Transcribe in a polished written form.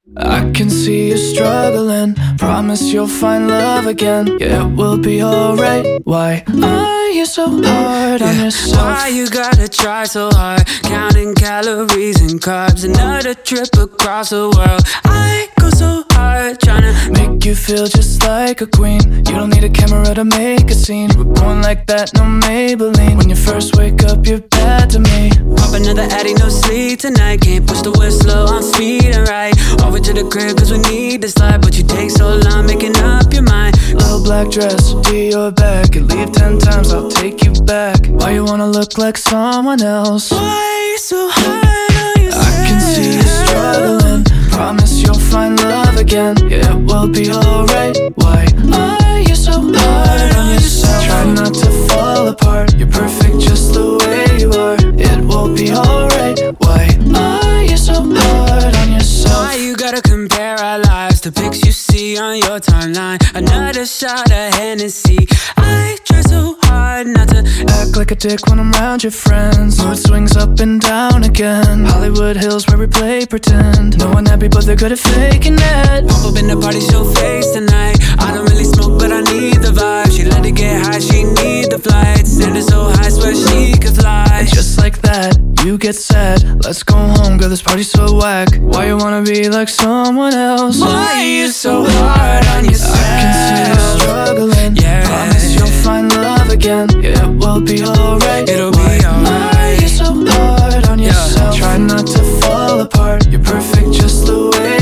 I can see you struggling. Promise you'll find love again. Yeah, it will be alright. Why are you so hard on yourself? Why you gotta try so hard? Counting calories and carbs. Another trip across the world. I go so hard trying to make you feel just like a queen. You don't need a camera to make a scene. We're born like that, no Maybelline. When you first wake up, you're bad to me. Pop another Addy, no sleep tonight. Can't push the whistle on speed and right. Over to the crib cause we need this life. But you take so long making up your mind. Little black dress, Dior bag. You leave 10 times, I'll take you back. Why you wanna look like someone else? Why you so hard on yourself? I can see you struggling. Promise you'll find love again. Yeah, it will be alright. Why are you so hard on yourself? Try not to fall apart. You're perfect just the way you are. It will be alright. Why are you so hard on yourself? Why you gotta compare our lives to pics you see on your timeline? Another shot of Hennessy. I try so hard not to act like a dick when I'm around your friends. Mood swings up and down again. Hollywood Hills where we play pretend. No one happy but they're good at faking it. Pump up in the party, show face tonight. I don't really smoke but I need the vibe. She let it get high, she need the flight. Standing so high, swear she could fly. And just like that, you get sad. Let's go home, girl, this party's so whack. Why you wanna be like someone else? Why are you so hard on yourself? I can see you struggling. Yeah. Promise you'll find love again. Yeah, it will be alright. It'll be alright. Why are you so hard on yourself? Yeah. Try not to fall apart. You're perfect just the way